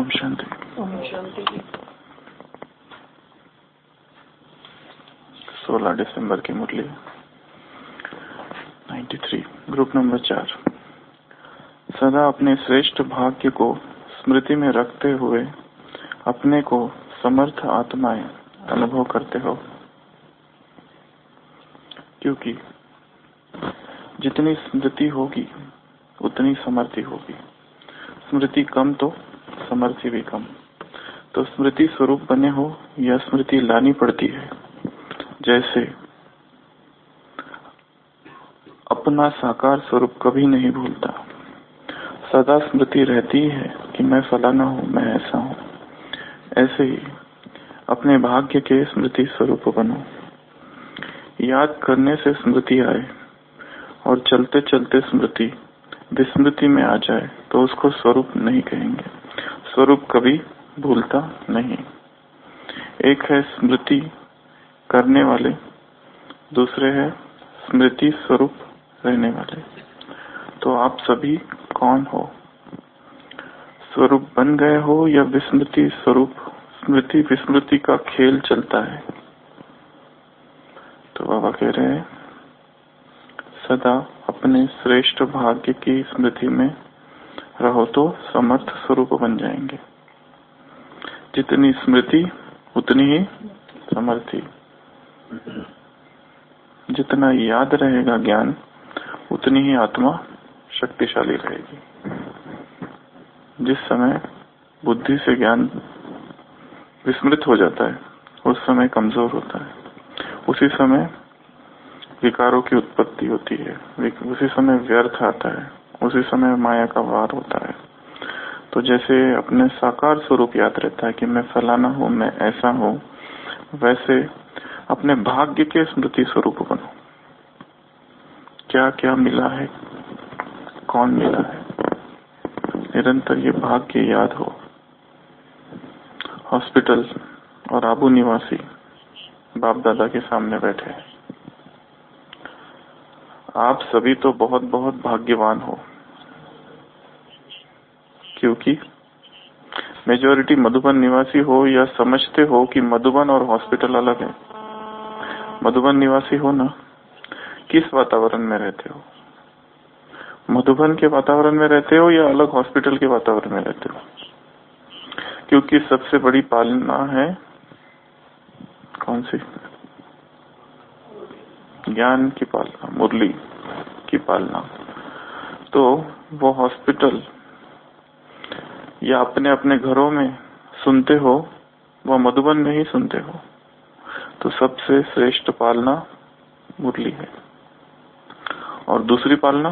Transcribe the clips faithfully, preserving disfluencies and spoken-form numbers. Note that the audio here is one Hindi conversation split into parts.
ओम शांति। ओम शांति। सोलह दिसंबर की मुरली तिरानवे, ग्रुप नंबर चार। सदा अपने श्रेष्ठ भाग्य को स्मृति में रखते हुए अपने को समर्थ आत्माएं अनुभव करते हो, क्योंकि जितनी स्मृति होगी उतनी समर्थि होगी। स्मृति कम तो समर्थि भी कम। तो स्मृति स्वरूप बने हो या स्मृति लानी पड़ती है। जैसे अपना साकार स्वरूप कभी नहीं भूलता, सदा स्मृति रहती है कि मैं फलाना हूं, मैं ऐसा हूं। ऐसे ही अपने भाग्य के स्मृति स्वरूप बनो। याद करने से स्मृति आए और चलते चलते स्मृति विस्मृति में आ जाए तो उसको स्वरूप नहीं कहेंगे। स्वरूप कभी भूलता नहीं। एक है स्मृति करने वाले, दूसरे है स्मृति स्वरूप रहने वाले। तो आप सभी कौन हो? स्वरूप बन गए हो या विस्मृति स्वरूप? स्मृति विस्मृति का खेल चलता है। तो बाबा कह रहे हैं सदा अपने श्रेष्ठ भाग्य की स्मृति में रहो तो समर्थ स्वरूप बन जाएंगे। जितनी स्मृति उतनी ही समर्थी। जितना याद रहेगा ज्ञान उतनी ही आत्मा शक्तिशाली रहेगी। जिस समय बुद्धि से ज्ञान विस्मृत हो जाता है उस समय कमजोर होता है, उसी समय विकारों की उत्पत्ति होती है, उसी समय व्यर्थ आता है, उसी समय माया का वार होता है। तो जैसे अपने साकार स्वरूप याद रहता है कि मैं फलाना हूं, मैं ऐसा हूं, वैसे अपने भाग्य के स्मृति स्वरूप बनो। क्या क्या मिला है, कौन मिला है, निरंतर ये भाग्य याद हो। हॉस्पिटल और आबू निवासी बाप दादा के सामने बैठे हैं। आप सभी तो बहुत बहुत भाग्यवान हो, क्योंकि मेजॉरिटी मधुबन निवासी हो या समझते हो कि मधुबन और हॉस्पिटल अलग है। मधुबन निवासी हो ना, किस वातावरण में रहते हो? मधुबन के वातावरण में रहते हो या अलग हॉस्पिटल के वातावरण में रहते हो? क्योंकि सबसे बड़ी पालना है कौन सी? ज्ञान की पालना, मुरली की पालना। तो वो हॉस्पिटल या अपने अपने घरों में सुनते हो, वो मधुबन में ही सुनते हो। तो सबसे श्रेष्ठ पालना मुरली है। और दूसरी पालना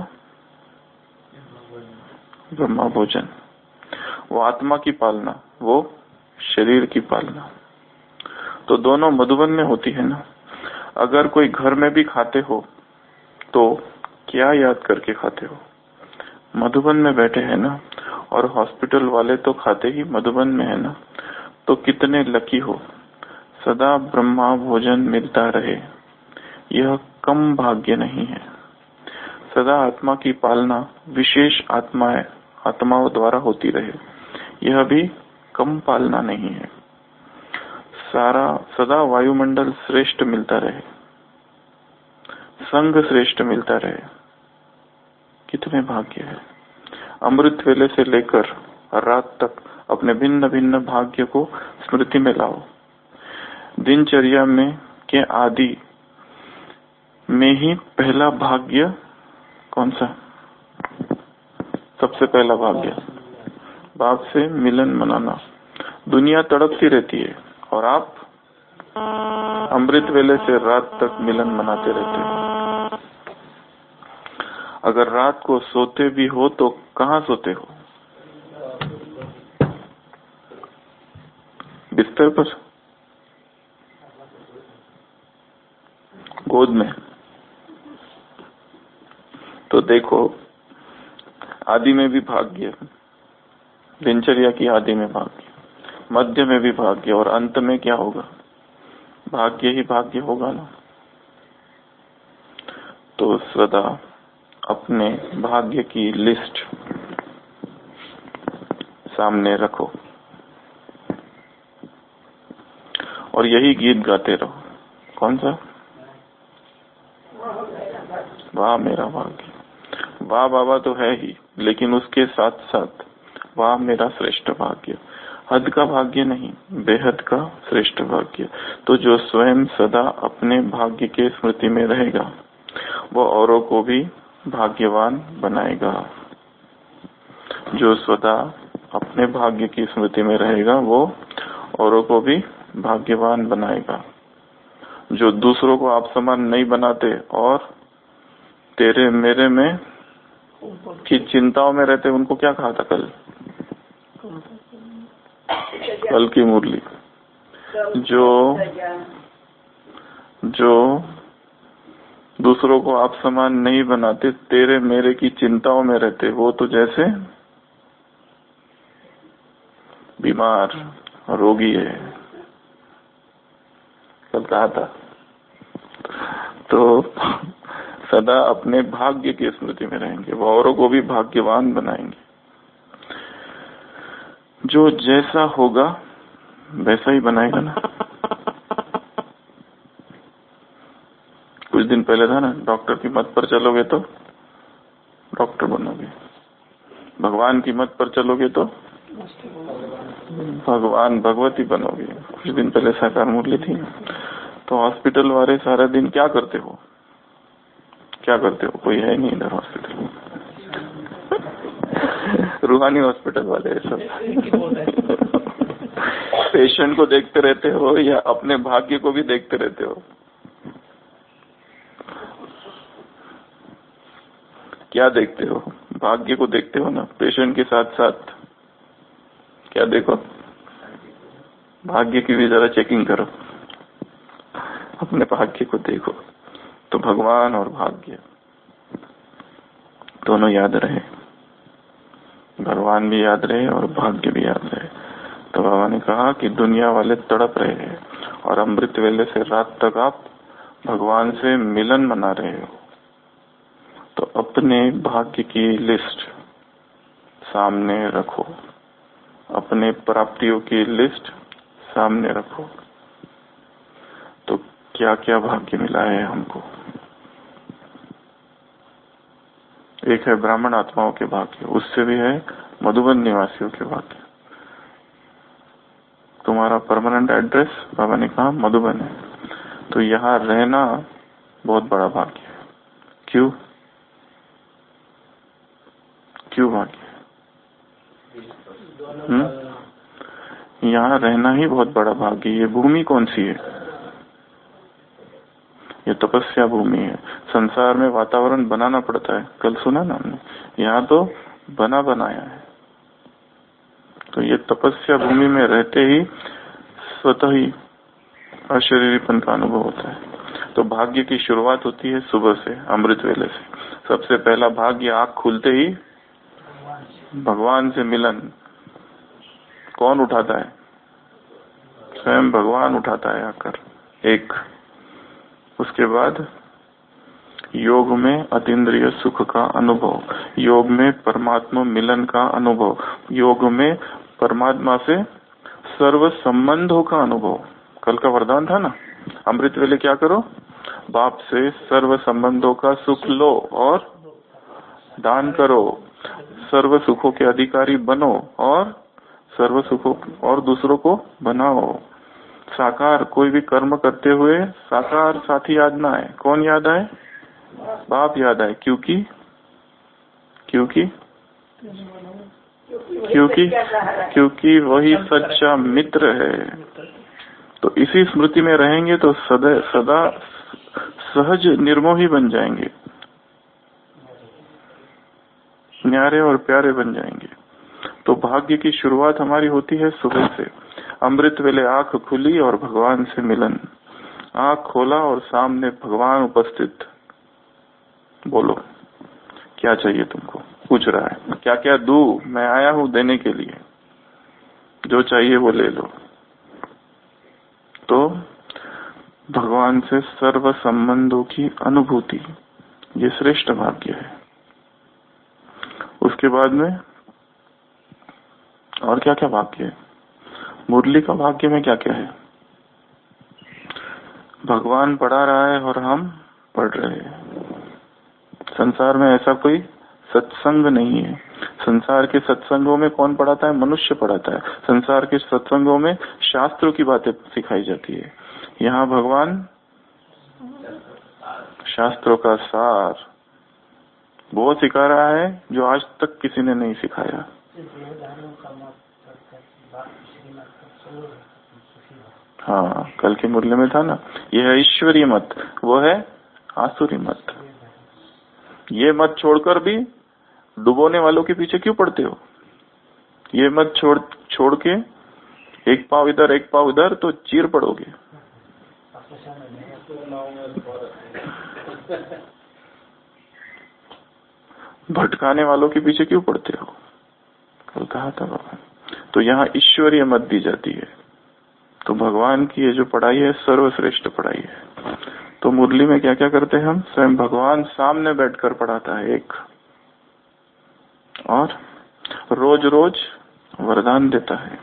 ब्रह्मा भोजन, वो आत्मा की पालना, वो शरीर की पालना। तो दोनों मधुबन में होती है ना। अगर कोई घर में भी खाते हो तो क्या याद करके खाते हो? मधुबन में बैठे हैं ना। और हॉस्पिटल वाले तो खाते ही मधुबन में है ना। तो कितने लकी हो, सदा ब्रह्मा भोजन मिलता रहे। यह कम भाग्य नहीं है। सदा आत्मा की पालना विशेष आत्माएं आत्माओं द्वारा होती रहे, यह भी कम पालना नहीं है। सारा सदा वायुमंडल श्रेष्ठ मिलता रहे, संघ श्रेष्ठ मिलता रहे, कितने भाग्य है। अमृत वेले से लेकर रात तक अपने भिन्न भिन्न भाग्य को स्मृति में लाओ। दिनचर्या में के आदि में ही पहला भाग्य कौन सा? सबसे पहला भाग्य बाप से मिलन मनाना। दुनिया तड़पती रहती है और आप अमृत वेले से रात तक मिलन मनाते रहते हो। अगर रात को सोते भी हो तो कहाँ सोते हो? बिस्तर पर, गोद में। तो देखो, आदि में भी भाग्य, दिनचर्या की आदि में भाग्य, मध्य में भी भाग्य, और अंत में क्या होगा? भाग्य ही भाग्य होगा ना। तो सदा अपने भाग्य की लिस्ट सामने रखो। और यही गीत गाते रहो। कौन सा? वाह मेरा भाग्य। वाह बाबा तो है ही, लेकिन उसके साथ साथ वाह मेरा श्रेष्ठ भाग्य। हद का भाग्य नहीं, बेहद का श्रेष्ठ भाग्य। तो जो स्वयं सदा अपने भाग्य के स्मृति में रहेगा वो औरों को भी भाग्यवान बनाएगा। जो सदा अपने भाग्य की स्मृति में रहेगा वो औरों को भी भाग्यवान बनाएगा। जो दूसरों को आप समान नहीं बनाते और तेरे मेरे में की चिंताओं में रहते, उनको क्या कहा था कल? कल की मुरली, जो जो दूसरों को आप समान नहीं बनाते, तेरे मेरे की चिंताओं में रहते, वो तो जैसे बीमार रोगी है, कल कहा था। तो सदा अपने भाग्य की स्मृति में रहेंगे, वो औरों को भी भाग्यवान बनाएंगे। जो जैसा होगा वैसा ही बनाएगा ना। कुछ दिन पहले था ना, डॉक्टर की मत पर चलोगे तो डॉक्टर बनोगे, भगवान की मत पर चलोगे तो भगवान भगवती बनोगे। कुछ दिन पहले साकार मुरली थी। तो हॉस्पिटल वाले सारा दिन क्या करते हो? क्या करते हो? कोई है नहीं इधर हॉस्पिटल में। रूहानी हॉस्पिटल वाले सब पेशेंट को देखते रहते हो या अपने भाग्य को भी देखते रहते हो? क्या देखते हो? भाग्य को देखते हो ना। पेशेंट के साथ साथ क्या देखो? भाग्य की भी जरा चेकिंग करो, अपने भाग्य को देखो। तो भगवान और भाग्य दोनों याद रहे, भगवान भी याद रहे और भाग्य भी याद रहे। तो बाबा ने कहा कि दुनिया वाले तड़प रहे हैं और अमृत वेले से रात तक आप भगवान से मिलन मना रहे हो, तो अपने भाग्य की लिस्ट सामने रखो, अपने प्राप्तियों की लिस्ट सामने रखो। तो क्या क्या भाग्य मिला है हमको? एक है ब्राह्मण आत्माओं के भाग्य, उससे भी है मधुबन निवासियों के भाग्य। तुम्हारा परमानेंट एड्रेस बाबा ने कहा मधुबन है, तो यहाँ रहना बहुत बड़ा भाग्य है। क्यों क्यों भाग्य? हम्म यहाँ रहना ही बहुत बड़ा भाग्य। ये भूमि कौन सी है? ये तपस्या भूमि है। संसार में वातावरण बनाना पड़ता है, कल सुना ना हमने। यहाँ तो बना बनाया है। तो ये तपस्या भूमि में रहते ही स्वतः ही अशरीरीपन का अनुभव होता है। तो भाग्य की शुरुआत होती है सुबह से, अमृत वेले से। सबसे पहला भाग्य आँख खुलते ही भगवान से मिलन। कौन उठाता है? स्वयं भगवान उठाता है आकर। एक, उसके बाद योग में अतीन्द्रिय सुख का अनुभव, योग में परमात्मा मिलन का अनुभव, योग में परमात्मा से सर्व संबंधों का अनुभव। कल का वरदान था ना, अमृत वेले क्या करो? बाप से सर्व संबंधों का सुख लो और दान करो, सर्व सुखों के अधिकारी बनो और सर्व सुखों और दूसरों को बनाओ। साकार कोई भी कर्म करते हुए साकार साथी याद ना आए। कौन याद आए? बाप याद आए। क्योंकि क्योंकि क्योंकि क्योंकि वही सच्चा मित्र है। तो इसी स्मृति में रहेंगे तो सदा सदा सहज निर्मोही बन जाएंगे, न्यारे और प्यारे बन जाएंगे। तो भाग्य की शुरुआत हमारी होती है सुबह से। अमृत वेले आंख खुली और भगवान से मिलन। आंख खोला और सामने भगवान उपस्थित। बोलो क्या चाहिए तुमको? पूछ रहा है क्या क्या दूं? मैं आया हूं देने के लिए, जो चाहिए वो ले लो। तो भगवान से सर्व संबंधों की अनुभूति, ये श्रेष्ठ भाग्य है। उसके बाद में और क्या क्या भाग्य है? मुरली का भाग्य में क्या क्या है? भगवान पढ़ा रहा है और हम पढ़ रहे हैं। संसार में ऐसा कोई सत्संग नहीं है। संसार के सत्संगों में कौन पढ़ाता है? मनुष्य पढ़ाता है। संसार के सत्संगों में शास्त्रों की बातें सिखाई जाती है। यहाँ भगवान शास्त्रों का सार वो सिखा रहा है जो आज तक किसी ने नहीं सिखाया। हाँ, कल के मुरली में था ना, यह है ईश्वरीय मत, वो है आसुरी मत। ये मत छोड़कर भी डुबोने वालों के पीछे क्यों पड़ते हो? ये मत छोड़ छोड़ के एक पाव इधर एक पाव उधर तो चीर पड़ोगे। भटकाने वालों के पीछे क्यों पड़ते हो? कल कहा था भगवान। तो यहाँ ईश्वरीय मत दी जाती है। तो भगवान की ये जो पढ़ाई है सर्वश्रेष्ठ पढ़ाई है। तो मुरली में क्या क्या करते हैं हम? स्वयं भगवान सामने बैठकर पढ़ाता है एक, और रोज रोज वरदान देता है।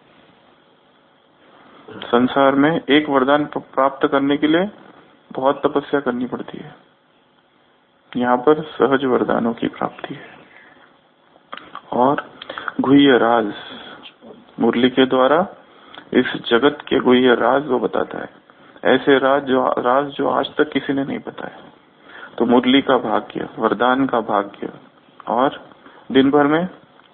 संसार में एक वरदान प्राप्त करने के लिए बहुत तपस्या करनी पड़ती है। यहाँ पर सहज वरदानों की प्राप्ति है। और गुह्य राज मुरली के द्वारा इस जगत के गुह्य राज वो बताता है। ऐसे राज जो राज जो आज तक किसी ने नहीं बताया। तो मुरली का भाग्य, वरदान का भाग्य, और दिन भर में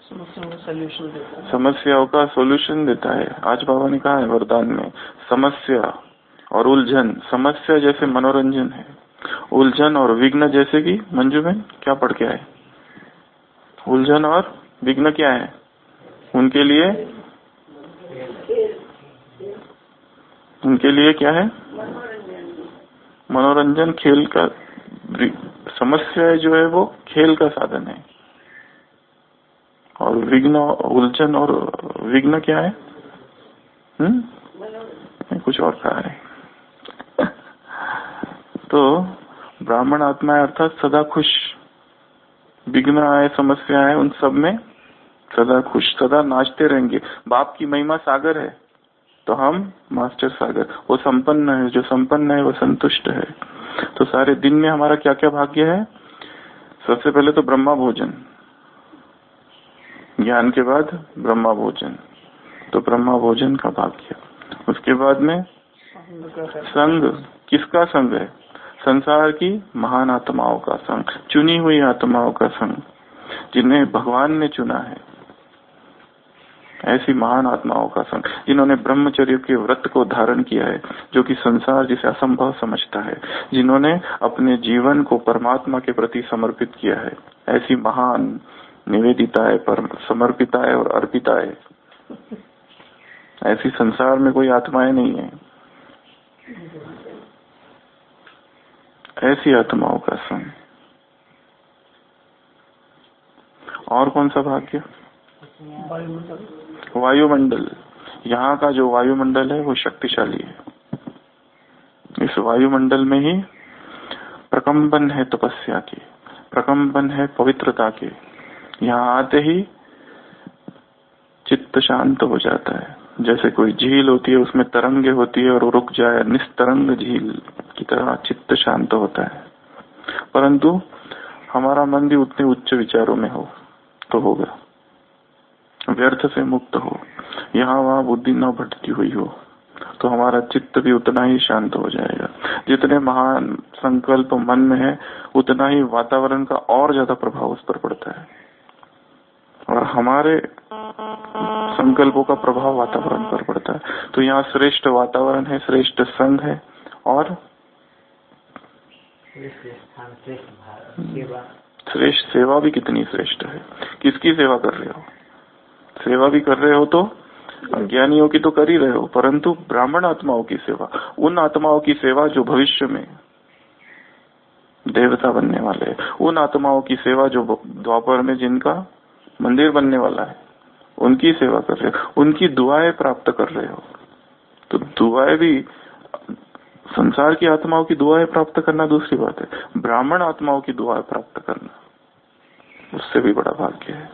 समस्याओं का सोल्यूशन देता है। आज बाबा ने कहा है वरदान में, समस्या और उलझन। समस्या जैसे मनोरंजन है, उलझन और विघ्न जैसे कि मंजू में क्या पढ़ के आए? उलझन और विघ्न क्या है उनके लिए? उनके लिए क्या है? मनोरंजन, खेल का। समस्या जो है वो खेल का साधन है, और विघ्न, उलझन और विघ्न क्या है? हम्म कुछ और कहा है। तो ब्राह्मण आत्मा है अर्थात सदा खुश। विघ्न आए, समस्या है, उन सब में सदा खुश, सदा नाचते रहेंगे। बाप की महिमा सागर है तो हम मास्टर सागर। वो संपन्न है, जो संपन्न है वो संतुष्ट है। तो सारे दिन में हमारा क्या क्या भाग्य है? सबसे पहले तो ब्रह्मा भोजन, ज्ञान के बाद ब्रह्मा भोजन, तो ब्रह्मा भोजन का भाग्य। उसके बाद में संग। किसका संग है? संसार की महान आत्माओं का संग, चुनी हुई आत्माओं का संग, जिन्हें भगवान ने चुना है। ऐसी महान आत्माओं का संग जिन्होंने ब्रह्मचर्य के व्रत को धारण किया है, जो कि संसार जिसे असंभव समझता है, जिन्होंने अपने जीवन को परमात्मा के प्रति समर्पित किया है। ऐसी महान निवेदिताएं, पर समर्पिताएं और अर्पिताएं, ऐसी संसार में कोई आत्माएं नहीं है। ऐसी आत्माओं का संग। और कौन सा भाग्य? वायुमंडल। यहाँ का जो वायुमंडल है वो शक्तिशाली है। इस वायुमंडल में ही प्रकंपन है तपस्या की, प्रकंपन है पवित्रता के। यहाँ आते ही चित्त शांत हो जाता है। जैसे कोई झील होती है, उसमें तरंगे होती है और वो रुक जाए, निस्तरंग झील की तरह चित्त शांत होता है। परंतु हमारा मन भी उतने उच्च विचारों में हो तो होगा, व्यर्थ से मुक्त हो, यहाँ वहाँ बुद्धि न भटकी हुई हो, तो हमारा चित्त भी उतना ही शांत हो जाएगा। जितने महान संकल्प मन में है, उतना ही वातावरण का और ज्यादा प्रभाव उस पर पड़ता है, और हमारे संकल्पों का प्रभाव वातावरण पर पड़ता है। तो यहाँ श्रेष्ठ वातावरण है, श्रेष्ठ संघ है, और श्रेष्ठ सेवा भी कितनी श्रेष्ठ है। किसकी सेवा कर रहे हो? सेवा भी कर रहे हो तो अज्ञानियों की तो कर ही रहे हो, परंतु ब्राह्मण आत्माओं की सेवा, उन आत्माओं की सेवा जो भविष्य में देवता बनने वाले, उन आत्माओं की सेवा जो द्वापर में जिनका मंदिर बनने वाला है, उनकी सेवा कर रहे हो, उनकी दुआएं प्राप्त कर रहे हो। तो दुआएं भी, संसार की आत्माओं की दुआएं प्राप्त करना दूसरी बात है, ब्राह्मण आत्माओं की दुआएं प्राप्त करना उससे भी बड़ा भाग्य है।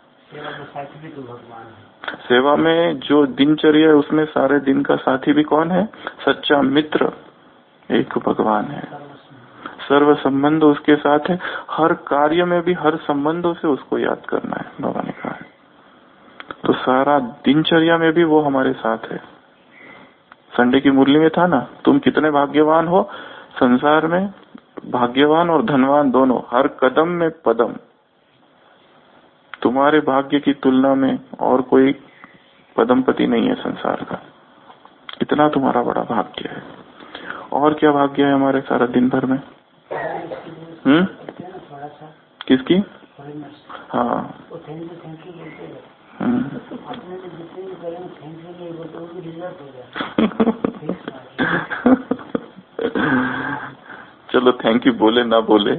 सेवा में जो दिनचर्या है उसमें सारे दिन का साथी भी कौन है? सच्चा मित्र, एक भगवान है, सर्व संबंध उसके साथ है, हर कार्य में भी हर संबंधों से उसको याद करना है, बाबा ने कहा है। तो सारा दिनचर्या में भी वो हमारे साथ है। संडे की मुरली में था ना, तुम कितने भाग्यवान हो संसार में, भाग्यवान और धनवान दोनों, हर कदम में पदम। तुम्हारे भाग्य की तुलना में और कोई पदमपति नहीं है संसार का, इतना तुम्हारा बड़ा भाग्य है। और क्या भाग्य है हमारे सारा दिन भर में? हम्म किसकी? हाँ, चलो थैंक यू बोले ना बोले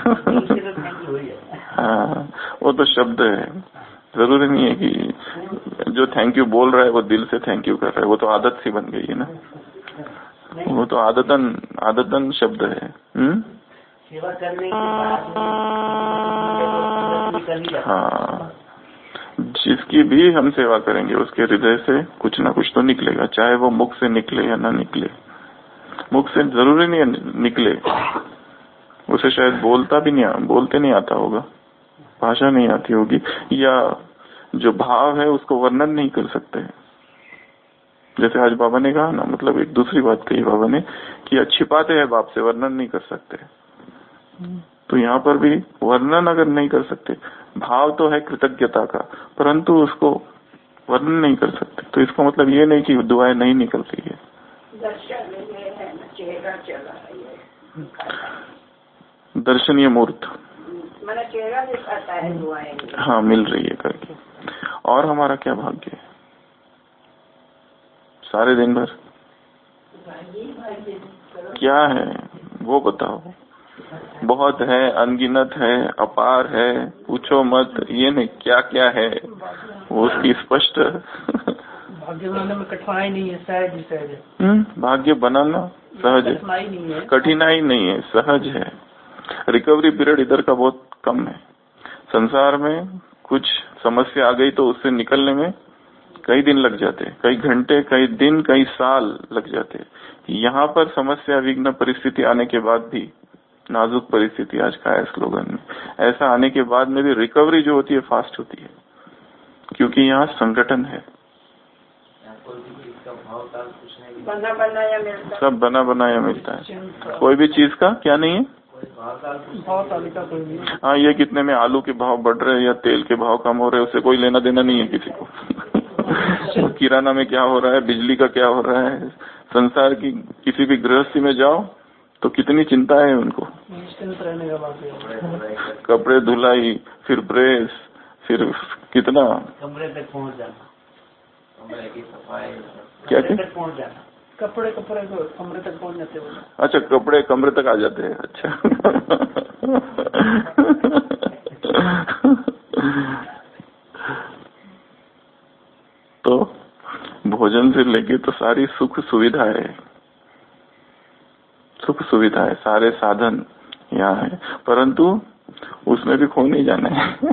हाँ, वो तो शब्द है, जरूरी नहीं है कि जो थैंक यू बोल रहा है वो दिल से थैंक यू कर रहा है, वो तो आदत सी बन गई है ना, वो तो आदतन आदतन शब्द है। हम्म सेवा करने की हाँ, जिसकी भी हम सेवा करेंगे उसके हृदय से कुछ ना कुछ तो निकलेगा, चाहे वो मुख से निकले या ना निकले। मुख से जरूरी नहीं निकले, उसे शायद बोलता भी नहीं, बोलते नहीं आता होगा, भाषा नहीं आती होगी, या जो भाव है उसको वर्णन नहीं कर सकते। जैसे आज बाबा ने कहा ना, मतलब एक दूसरी बात कही बाबा ने कि छिपाते हैं बाप से, वर्णन नहीं कर सकते। तो यहाँ पर भी वर्णन अगर नहीं कर सकते, भाव तो है कृतज्ञता का, परंतु उसको वर्णन नहीं कर सकते, तो इसका मतलब ये नहीं कि दुआएं नहीं निकलती है। दर्शनीय मूर्त चेहरा दिखाता है दुआएं, हाँ मिल रही है करके। और हमारा क्या भाग्य है सारे दिन भर? क्या है वो बताओ। बहुत है, अनगिनत है, अपार है, पूछो मत, ये नहीं क्या क्या है वो उसकी स्पष्ट भाग्य बनाने में कठिनाई नहीं है, सहज ही सहज है। भाग्य बनाना सहज है, कठिनाई नहीं है, सहज है। रिकवरी पीरियड इधर का बहुत कम है। संसार में कुछ समस्या आ गई तो उससे निकलने में कई दिन लग जाते, कई घंटे, कई दिन, कई साल लग जाते। यहाँ पर समस्या विघ्न परिस्थिति आने के बाद भी, नाजुक परिस्थिति आज का है स्लोगन में, ऐसा आने के बाद में भी रिकवरी जो होती है फास्ट होती है, क्योंकि यहाँ संगठन है, बना बनाया मिलता है, सब बना बनाया मिलता है। कोई भी चीज का क्या नहीं है भाव तालिका कोई नहीं। हाँ, ये कितने में आलू के भाव बढ़ रहे हैं या तेल के भाव कम हो रहे हैं, उससे कोई लेना देना नहीं है किसी को। किराना में क्या हो रहा है, बिजली का क्या हो रहा है, संसार की किसी भी गृहस्थी में जाओ तो कितनी चिंता है उनको। रहने का बात है, कपड़े धुलाई, फिर प्रेस, फिर कितना कमरे तक पहुंच जाना, कमरे की सफाई, क्या क्या पहुंच जाना, कपड़े कपड़े कमरे तक पहुंच जाते हैं। अच्छा, कपड़े कमरे तक आ जाते हैं। अच्छा तो भोजन से लेके तो सारी सुख सुविधा है, सुख सुविधा है, सारे साधन यहाँ है, परंतु उसमें भी खो नहीं जाना है।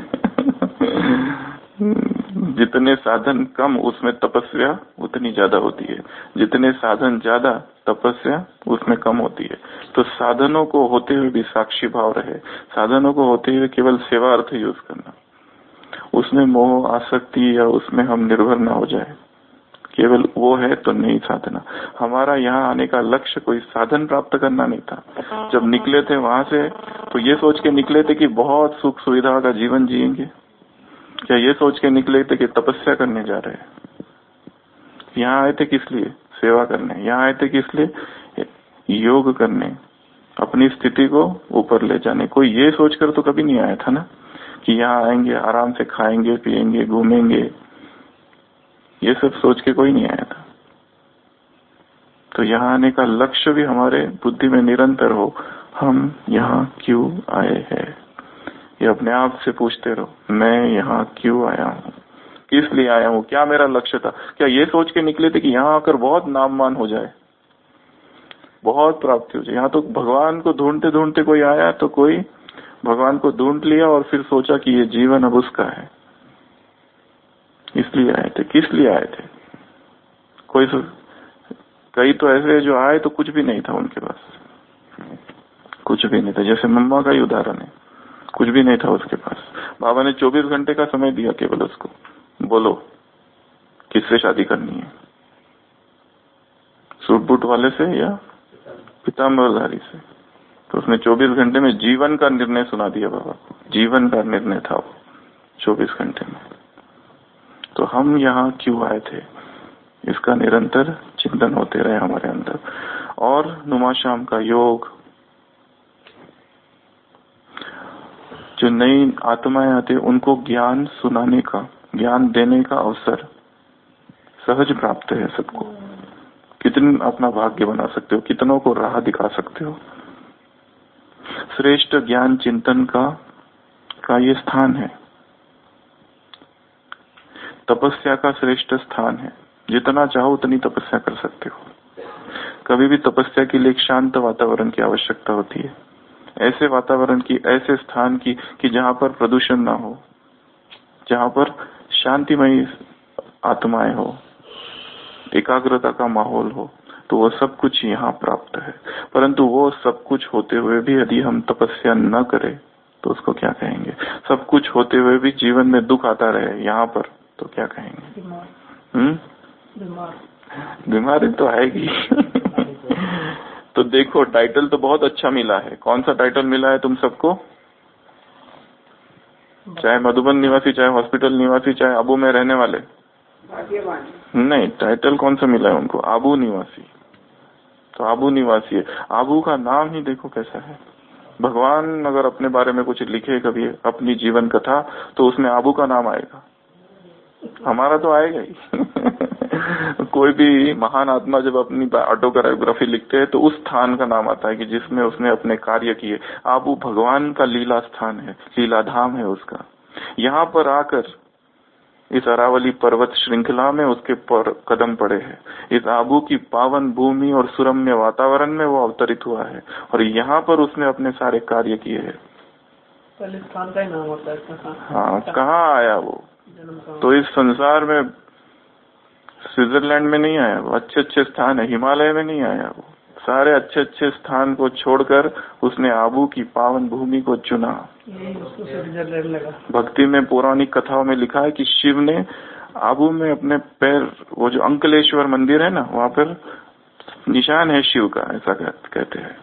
जितने साधन कम उसमें तपस्या उतनी ज्यादा होती है, जितने साधन ज्यादा तपस्या उसमें कम होती है। तो साधनों को होते हुए भी साक्षी भाव रहे, साधनों को होते हुए केवल सेवा अर्थ यूज करना, उसमें मोह आसक्ति या उसमें हम निर्भर ना हो जाए, केवल वो है तो नहीं साधना। हमारा यहाँ आने का लक्ष्य कोई साधन प्राप्त करना नहीं था। जब निकले थे वहां से तो ये सोच के निकले थे कि बहुत सुख सुविधा का जीवन जिएंगे, क्या ये सोच के निकले थे कि तपस्या करने जा रहे हैं? यहाँ आए थे किस लिए? सेवा करने। यहाँ आए थे किस लिए? योग करने, अपनी स्थिति को ऊपर ले जाने। कोई ये सोचकर तो कभी नहीं आया था ना कि यहाँ आएंगे आराम से खाएंगे पिएंगे घूमेंगे, ये सब सोच के कोई नहीं आया था। तो यहाँ आने का लक्ष्य भी हमारे बुद्धि में निरंतर हो, हम यहाँ क्यों आए हैं, ये अपने आप से पूछते रहो, मैं यहाँ क्यों आया हूँ, किस लिए आया हूँ, क्या मेरा लक्ष्य था। क्या ये सोच के निकले थे कि यहाँ आकर बहुत नाममान हो जाए, बहुत प्राप्ति हो जाए। यहाँ तो भगवान को ढूंढते ढूंढते कोई आया, तो कोई भगवान को ढूंढ लिया और फिर सोचा कि ये जीवन अब उसका है, इसलिए आए थे। किस लिए आए थे? कोई कई तो ऐसे जो आए तो कुछ भी नहीं था उनके पास, कुछ भी नहीं था। जैसे मम्मा का ही उदाहरण है, कुछ भी नहीं था उसके पास। बाबा ने चौबीस घंटे का समय दिया केवल उसको, बोलो किससे शादी करनी है, सूट बूट वाले से या पीताम्बरधारी से। तो उसने चौबीस घंटे में जीवन का निर्णय सुना दिया बाबा को, जीवन का निर्णय था वो चौबीस घंटे में। तो हम यहाँ क्यों आए थे, इसका निरंतर चिंतन होते रहे हमारे अंदर। और नुमा शाम का योग, जो नई आत्माएं आते उनको ज्ञान सुनाने का, ज्ञान देने का अवसर सहज प्राप्त है सबको। कितने अपना भाग्य बना सकते हो, कितनों को राह दिखा सकते हो। श्रेष्ठ ज्ञान चिंतन का का ये स्थान है, तपस्या का श्रेष्ठ स्थान है। जितना चाहो उतनी तपस्या कर सकते हो। कभी भी तपस्या के लिए एक शांत वातावरण की आवश्यकता होती है, ऐसे वातावरण की, ऐसे स्थान की कि जहां पर प्रदूषण ना हो, जहां पर शांतिमयी आत्माएं हो, एकाग्रता का माहौल हो। तो वो सब कुछ यहाँ प्राप्त है। परंतु वो सब कुछ होते हुए भी यदि हम तपस्या न करें तो उसको क्या कहेंगे। सब कुछ होते हुए भी जीवन में दुख आता रहे यहाँ पर तो क्या कहेंगे। हम्म बीमारी तो आएगी। तो देखो टाइटल तो बहुत अच्छा मिला है। कौन सा टाइटल मिला है तुम सबको, चाहे मधुबन निवासी, चाहे हॉस्पिटल निवासी, चाहे आबू में रहने वाले? नहीं, टाइटल कौन सा मिला है उनको, आबू निवासी। तो आबू निवासी है। आबू का नाम ही देखो कैसा है। भगवान अगर अपने बारे में कुछ लिखे कभी अपनी जीवन कथा तो उसमें आबू का नाम आएगा, हमारा तो आएगा ही। कोई भी महान आत्मा जब अपनी ऑटोबायोग्राफी लिखते हैं तो उस स्थान का नाम आता है कि जिसमें उसने अपने कार्य किए। आबू भगवान का लीला स्थान है, लीला धाम है उसका। यहाँ पर आकर इस अरावली पर्वत श्रृंखला में उसके पर कदम पड़े हैं। इस आबू की पावन भूमि और सुरम्य वातावरण में वो अवतरित हुआ है और यहाँ पर उसने अपने सारे कार्य किए हैं। पहले स्थान का ही नाम होता है। हाँ, कहाँ आया वो? तो इस संसार में स्विट्जरलैंड में नहीं आया वो, अच्छे अच्छे स्थान है। हिमालय में नहीं आया वो, सारे अच्छे अच्छे स्थान को छोड़कर उसने आबू की पावन भूमि को चुना। भक्ति में पौराणिक कथाओं में लिखा है कि शिव ने आबू में अपने पैर, वो जो अंकलेश्वर मंदिर है ना, वहाँ पर निशान है शिव का, ऐसा कहते हैं।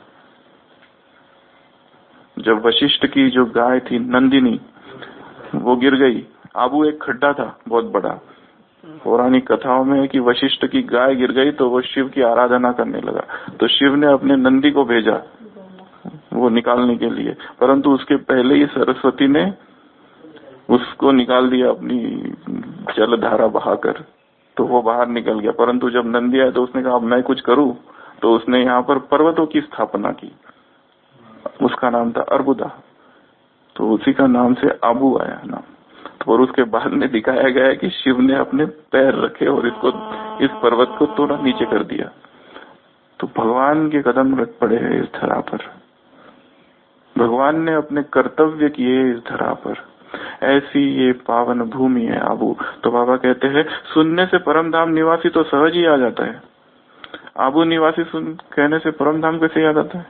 जब वशिष्ठ की जो गाय थी नंदिनी वो गिर गई, आबू एक खड्डा था बहुत बड़ा। पौराणिक कथाओं में है कि वशिष्ठ की गाय गिर गई तो वो शिव की आराधना करने लगा, तो शिव ने अपने नंदी को भेजा वो निकालने के लिए, परंतु उसके पहले ही सरस्वती ने उसको निकाल दिया अपनी जलधारा बहाकर, तो वो बाहर निकल गया। परंतु जब नंदी आया तो उसने कहा अब मैं कुछ करूं, तो उसने यहाँ पर पर्वतों की स्थापना की। उसका नाम था अर्बुदा, तो उसी का नाम से आबू आया नाम। और उसके बाद में दिखाया गया है कि शिव ने अपने पैर रखे और इसको, इस पर्वत को थोड़ा नीचे कर दिया। तो भगवान के कदम रख पड़े हैं इस धरा पर, भगवान ने अपने कर्तव्य किए इस धरा पर। ऐसी ये पावन भूमि है आबू। तो बाबा कहते हैं सुनने से परम धाम निवासी तो सहज ही आ जाता है। आबू निवासी सुन कहने से परम धाम कैसे याद आता है?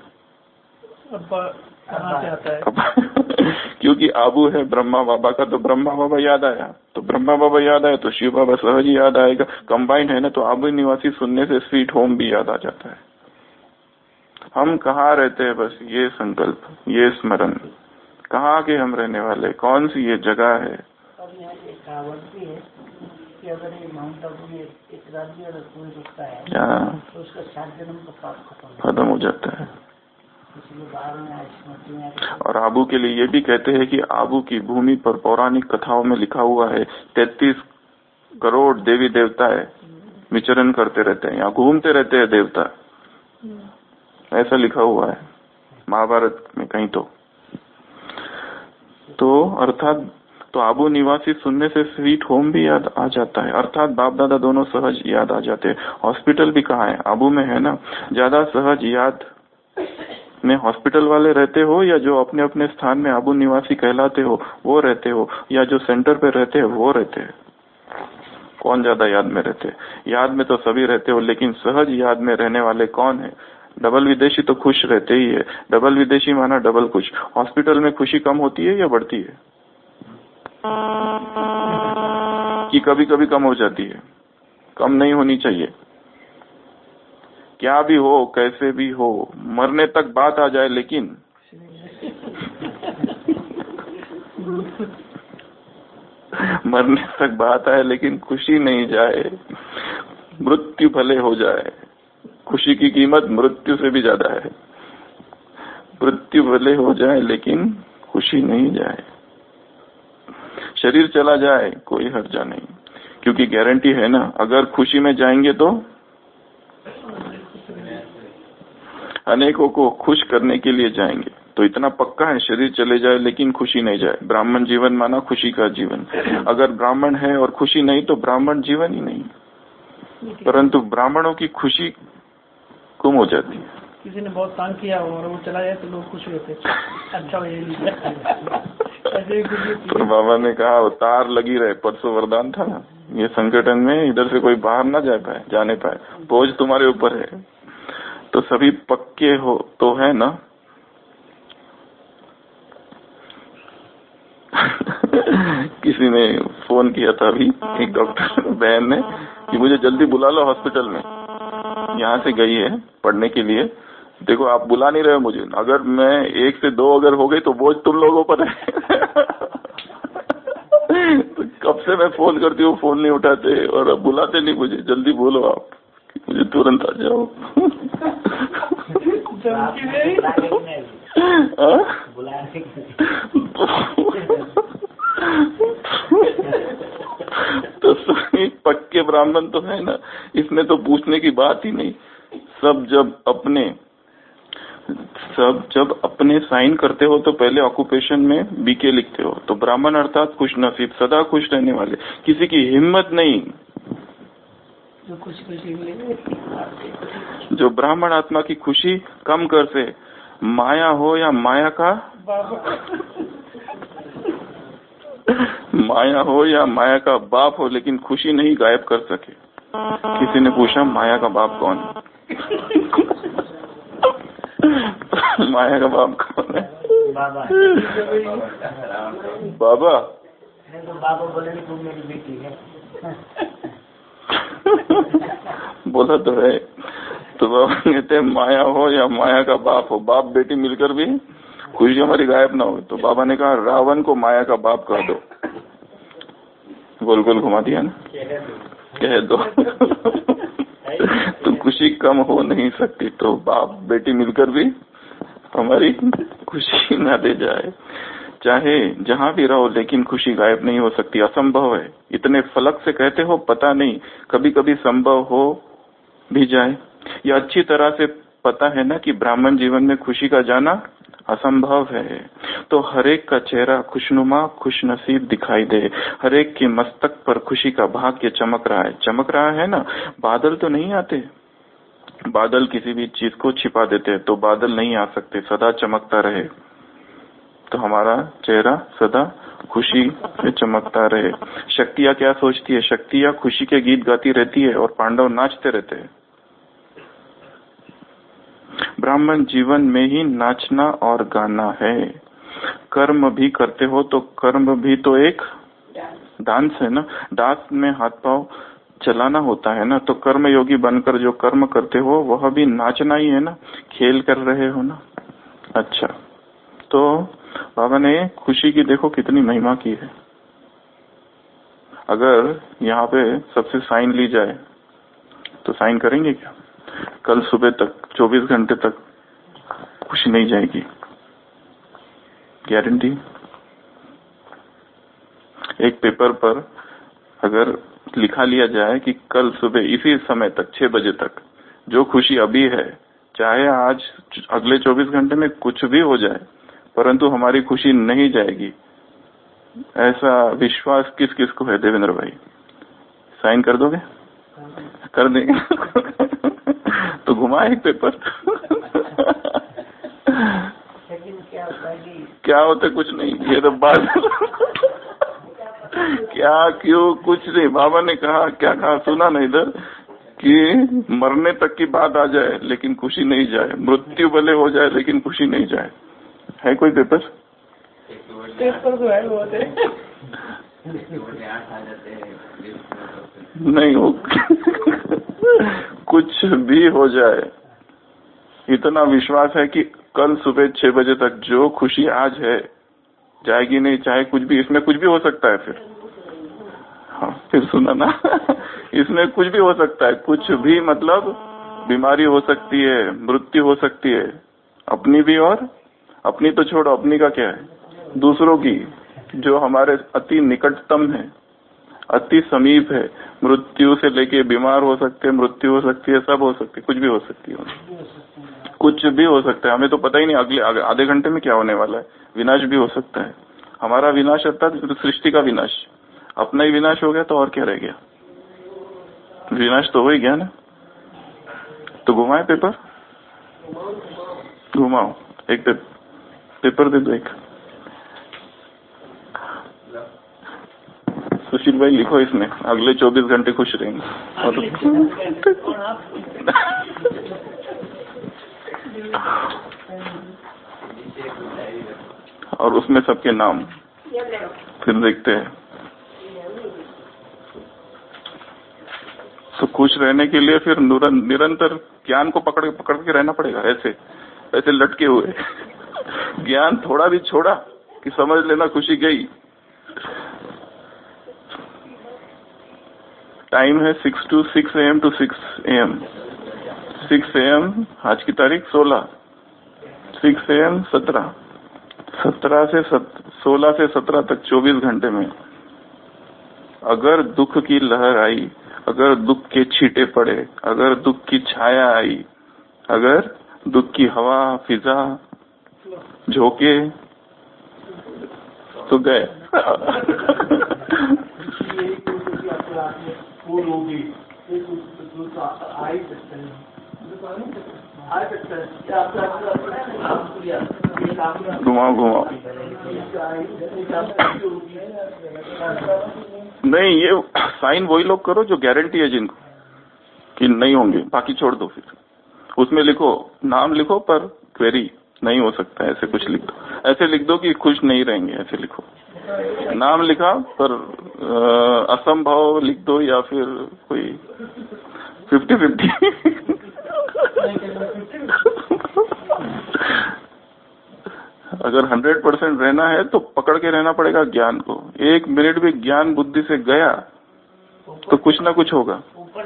कहाँ से आता है? क्योंकि आबू है ब्रह्मा बाबा का, तो ब्रह्मा बाबा याद आया, तो ब्रह्मा बाबा याद आया तो शिव बाबा सहज ही याद आएगा। कंबाइंड है ना, तो आबू निवासी सुनने से स्वीट होम भी याद आ जाता है। हम कहाँ रहते हैं, बस ये संकल्प, ये स्मरण, कहाँ के हम रहने वाले, कौन सी ये जगह है। और यहाँ एक कहावत भी है कि अगर ये माउंट आबू में एक राज्य अगर कोई रुकता है तो उसका सात जन्म का पाप खत्म खत्म हो जाता है। और आबू के लिए ये भी कहते हैं कि आबू की भूमि पर पौराणिक कथाओं में लिखा हुआ है तैतीस करोड़ देवी देवताएं विचरण करते रहते हैं, यहाँ घूमते रहते हैं देवता, ऐसा लिखा हुआ है महाभारत में कहीं। तो तो अर्थात तो आबू निवासी सुनने से स्वीट होम भी याद आ जाता है, अर्थात बाप दादा दोनों सहज याद आ जाते हैं। हॉस्पिटल भी कहाँ है? आबू में है ना। ज्यादा सहज याद में हॉस्पिटल वाले रहते हो या जो अपने अपने स्थान में आबू निवासी कहलाते हो वो रहते हो, या जो सेंटर पे रहते हैं वो रहते हैं? कौन ज्यादा याद में रहते? याद में तो सभी रहते हो, लेकिन सहज याद में रहने वाले कौन है? डबल विदेशी तो खुश रहते ही है। डबल विदेशी माना डबल खुश। हॉस्पिटल में खुशी कम होती है या बढ़ती है? कि कभी कभी कम हो जाती है? कम नहीं होनी चाहिए। क्या भी हो, कैसे भी हो, मरने तक बात आ जाए, लेकिन मरने तक बात आए लेकिन खुशी नहीं जाए। मृत्यु भले हो जाए, खुशी की कीमत मृत्यु से भी ज्यादा है। मृत्यु भले हो जाए लेकिन खुशी नहीं जाए। शरीर चला जाए कोई हर्जा नहीं, क्योंकि गारंटी है ना, अगर खुशी में जाएंगे तो अनेकों को खुश करने के लिए जाएंगे। तो इतना पक्का है, शरीर चले जाए लेकिन खुशी नहीं जाए। ब्राह्मण जीवन माना खुशी का जीवन। अगर ब्राह्मण है और खुशी नहीं तो ब्राह्मण जीवन ही नहीं। परंतु ब्राह्मणों की खुशी गुम हो जाती है। किसी ने बहुत तंग किया और वो चला जाए तो लोग खुश होते। अच्छा तो बाबा ने कहा तार लगी रहे, परसों वरदान था ना, ये संगठन में इधर से कोई बाहर ना जा पाए, जाने पाए, बोझ तुम्हारे ऊपर है। तो सभी पक्के हो तो है ना। किसी ने फोन किया था अभी, एक डॉक्टर बहन ने, कि मुझे जल्दी बुला लो हॉस्पिटल में। यहाँ से गई है पढ़ने के लिए। देखो आप बुला नहीं रहे हो मुझे, अगर मैं एक से दो अगर हो गई तो बोझ तुम लोगों पर है। तो कब से मैं फोन करती हूँ, फोन नहीं उठाते और अब बुलाते नहीं मुझे। जल्दी बोलो आप, मुझे तुरंत आ जाओ। तो सभी पक्के ब्राह्मण तो है ना, इसमें तो पूछने की बात ही नहीं। सब जब अपने सब जब अपने साइन करते हो तो पहले ऑक्यूपेशन में बीके लिखते हो। तो ब्राह्मण अर्थात खुश नसीब, सदा खुश रहने वाले, किसी की हिम्मत नहीं। जो खुशी खुशी जो ब्राह्मण आत्मा की खुशी कम कर से, माया हो या माया का माया हो या माया का बाप हो, लेकिन खुशी नहीं गायब कर सके। किसी ने पूछा माया का बाप कौन है? माया का बाप कौन है? बाबा। बाबा तो बाबा बोले तुम मेरी बेटी है। बोला तो है। तो बाबा कहते हैं माया हो या माया का बाप हो, बाप बेटी मिलकर भी खुशी हमारी गायब ना हो। तो बाबा ने कहा रावण को माया का बाप कह दो। गोल गोल घुमा दिया ना, कह दो। तो खुशी कम हो नहीं सकती, तो बाप बेटी मिलकर भी हमारी खुशी ना दे जाए। चाहे जहाँ भी रहो लेकिन खुशी गायब नहीं हो सकती, असंभव है। इतने फलक से कहते हो, पता नहीं कभी कभी संभव हो भी जाए। यह अच्छी तरह से पता है ना कि ब्राह्मण जीवन में खुशी का जाना असंभव है। तो हरेक का चेहरा खुशनुमा खुशनसीब दिखाई दे, हरेक के मस्तक पर खुशी का भाग्य चमक रहा है। चमक रहा है ना, बादल तो नहीं आते। बादल किसी भी चीज को छिपा देते हैं, तो बादल नहीं आ सकते, सदा चमकता रहे। तो हमारा चेहरा सदा खुशी से चमकता रहे। शक्तियाँ क्या सोचती है? शक्तियाँ खुशी के गीत गाती रहती है और पांडव नाचते रहते हैं। ब्राह्मण जीवन में ही नाचना और गाना है। कर्म भी करते हो तो कर्म भी तो एक डांस है ना। डांस में हाथ पांव चलाना होता है ना। तो कर्म योगी बनकर जो कर्म करते हो वह भी नाचना ही है ना, खेल कर रहे हो ना। अच्छा, तो बाबा ने खुशी की देखो कितनी महिमा की है। अगर यहाँ पे सबसे साइन ली जाए तो साइन करेंगे क्या? कल सुबह तक चौबीस घंटे तक खुशी नहीं जाएगी, गारंटी। एक पेपर पर अगर लिखा लिया जाए कि कल सुबह इसी समय तक छह बजे तक जो खुशी अभी है, चाहे आज अगले चौबीस घंटे में कुछ भी हो जाए, परंतु हमारी खुशी नहीं जाएगी, ऐसा विश्वास किस किस को है? देवेंद्र भाई, साइन कर दोगे? कर देंगे। तो घुमाए एक पेपर। लेकिन क्या होता है कि क्या होता है? कुछ नहीं, ये तो बात क्या क्यों कुछ नहीं। बाबा ने कहा, क्या कहा सुना नहीं इधर, कि मरने तक की बात आ जाए लेकिन खुशी नहीं जाए, मृत्यु भले हो जाए लेकिन खुशी नहीं जाए। है कोई पेपर? पेपर तो है बहुत है। नहीं हो कुछ भी हो जाए, इतना विश्वास है कि कल सुबह छह बजे तक जो खुशी आज है जाएगी नहीं, चाहे कुछ भी। इसमें कुछ भी हो सकता है। फिर हाँ फिर सुना ना इसमें कुछ भी हो सकता है, कुछ भी मतलब बीमारी हो सकती है, मृत्यु हो सकती है, अपनी भी, और अपनी तो छोड़ो, अपनी का क्या है, दूसरों की, जो हमारे अति निकटतम है, अति समीप है। मृत्यु से लेके बीमार हो सकते हैं, मृत्यु हो सकती है, सब हो सकती है, कुछ भी हो सकती है, कुछ भी हो सकता है। हमें तो पता ही नहीं अगले आधे घंटे में क्या होने वाला है। विनाश भी हो सकता है, हमारा विनाश अर्थात सृष्टि का विनाश। अपना ही विनाश हो गया तो और क्या रह गया, विनाश तो हो ही गया ना। तो घुमाए पेपर, घुमाओ एक पे, पेपर दे दो एक। सुशील भाई लिखो इसमें, अगले चौबीस घंटे खुश रहेंगे। और उसमें सबके नाम फिर देखते हैं। तो खुश रहने के लिए फिर निरंतर ज्ञान को पकड़ पकड़ के रहना पड़ेगा, ऐसे ऐसे लटके हुए। ज्ञान थोड़ा भी छोड़ा कि समझ लेना खुशी गई। टाइम है six two six A M two six A M six A M आज की तारीख सोलह, सिक्स ए एम सत्रह, सत्रह से सोलह से सत्रह तक चौबीस घंटे में अगर दुख की लहर आई, अगर दुख के छींटे पड़े, अगर दुख की छाया आई, अगर दुख की हवा फिजा झोंके तो गए। घुमाओ घुमाओ नहीं, ये साइन वही लोग करो जो गारंटी है जिनको कि नहीं होंगे, बाकी छोड़ दो। फिर उसमें लिखो, नाम लिखो पर क्वेरी नहीं हो सकता, ऐसे कुछ लिख दो। ऐसे लिख दो कि खुश नहीं रहेंगे, ऐसे लिखो। नाम लिखा पर असंभव लिख दो, या फिर कोई फिफ्टी फिफ्टी। अगर हंड्रेड परसेंट रहना है तो पकड़ के रहना पड़ेगा ज्ञान को। एक मिनट भी ज्ञान बुद्धि से गया तो कुछ ना कुछ होगा।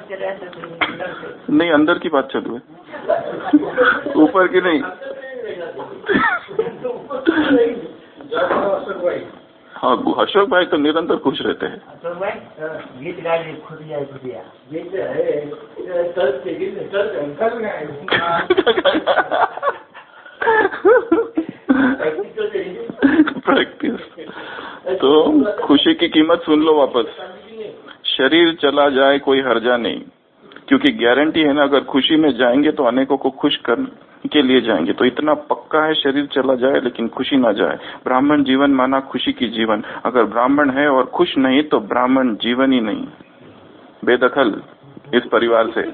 नहीं, अंदर की बात चालू है, ऊपर की नहीं। हाँ, अशोक भाई तो निरंतर खुश रहते हैं। अशोक भाई गीत गाए खुदिया खुदिया प्रैक्टिस। तो खुशी की कीमत सुन लो वापस। शरीर चला जाए कोई हर्जा नहीं, क्योंकि गारंटी है ना, अगर खुशी में जाएंगे तो अनेकों को खुश करने के लिए जाएंगे। तो इतना पक्का है शरीर चला जाए लेकिन खुशी ना जाए। ब्राह्मण जीवन माना खुशी की जीवन। अगर ब्राह्मण है और खुश नहीं तो ब्राह्मण जीवन ही नहीं। बेदखल इस परिवार से।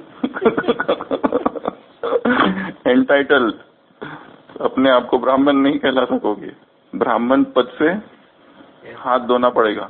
एंटाइटल, अपने आप को ब्राह्मण नहीं कहला सकोगे। ब्राह्मण पद से हाथ धोना पड़ेगा।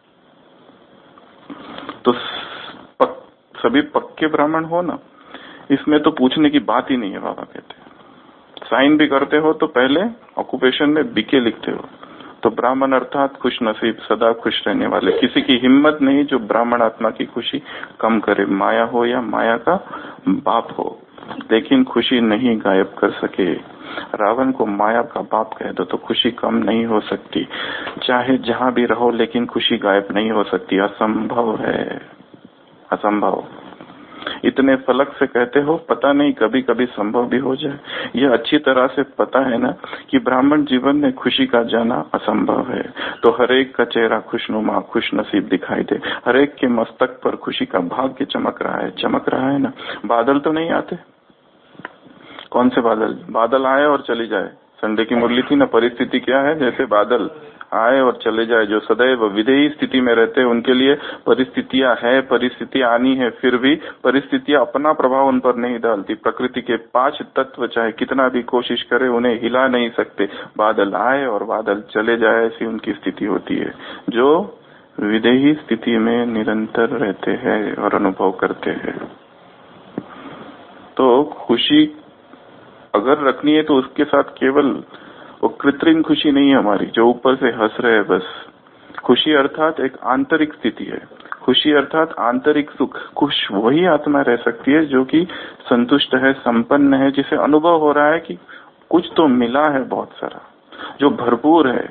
तो पक, सभी पक्के ब्राह्मण हो ना, इसमें तो पूछने की बात ही नहीं है। बाबा कहते हैं साइन भी करते हो तो पहले ऑक्यूपेशन में बीके लिखते हो। तो ब्राह्मण अर्थात खुश नसीब, सदा खुश रहने वाले। किसी की हिम्मत नहीं जो ब्राह्मण आत्मा की खुशी कम करे, माया हो या माया का बाप हो, लेकिन खुशी नहीं गायब कर सके। रावण को माया का बाप कह दो तो खुशी कम नहीं हो सकती। चाहे जहां भी रहो लेकिन खुशी गायब नहीं हो सकती। असंभव है, असंभव। इतने फलक से कहते हो, पता नहीं कभी कभी संभव भी हो जाए। यह अच्छी तरह से पता है ना कि ब्राह्मण जीवन में खुशी का जाना असंभव है। तो हरेक का चेहरा खुशनुमा, खुश नसीब दिखाई दे। हरेक के मस्तक पर खुशी का भाग्य चमक रहा है, चमक रहा है ना। बादल तो नहीं आते, कौन से बादल? बादल आए और चली जाए, संडे की मुरली थी ना, परिस्थिति क्या है, जैसे बादल आए और चले जाए, जो सदैव विधेयी स्थिति में रहते हैं उनके लिए परिस्थितियां है, परिस्थितियां आनी है, फिर भी परिस्थितियां अपना प्रभाव उन पर नहीं डालती। प्रकृति के पांच तत्व चाहे कितना भी कोशिश करे उन्हें हिला नहीं सकते। बादल आए और बादल चले जाए, ऐसी उनकी स्थिति होती है, जो विधेयी स्थिति में निरंतर रहते हैं और अनुभव करते हैं। तो खुशी अगर रखनी है तो उसके साथ केवल वो कृत्रिम खुशी नहीं है हमारी, जो ऊपर से हंस रहे हैं बस। खुशी अर्थात एक आंतरिक स्थिति है, खुशी अर्थात आंतरिक सुख। खुश वही आत्मा रह सकती है जो कि संतुष्ट है, संपन्न है, जिसे अनुभव हो रहा है कि कुछ तो मिला है बहुत सारा, जो भरपूर है।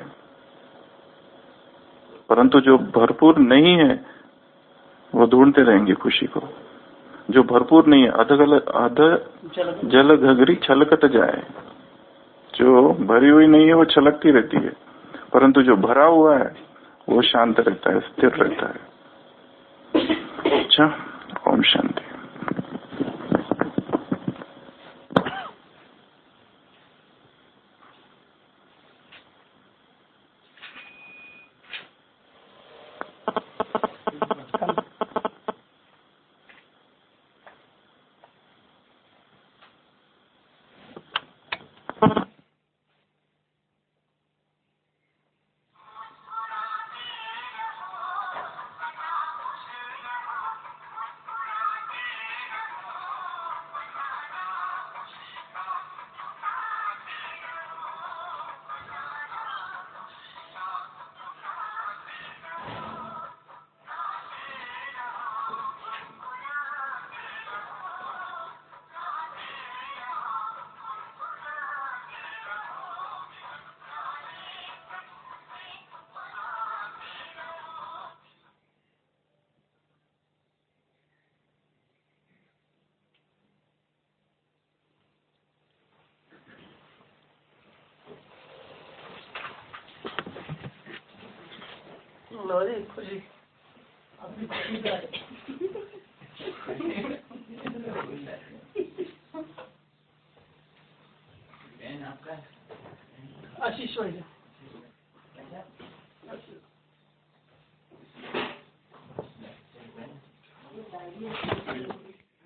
परंतु जो भरपूर नहीं है वो ढूंढते रहेंगे खुशी को। जो भरपूर नहीं है, अध अध जल घगरी छलकत जाए, जो भरी हुई नहीं है वो छलकती रहती है, परंतु जो भरा हुआ है वो शांत रहता है, स्थिर रहता है। अच्छा, ओम शांति। खुशी अपनी खुशी का आशीष हो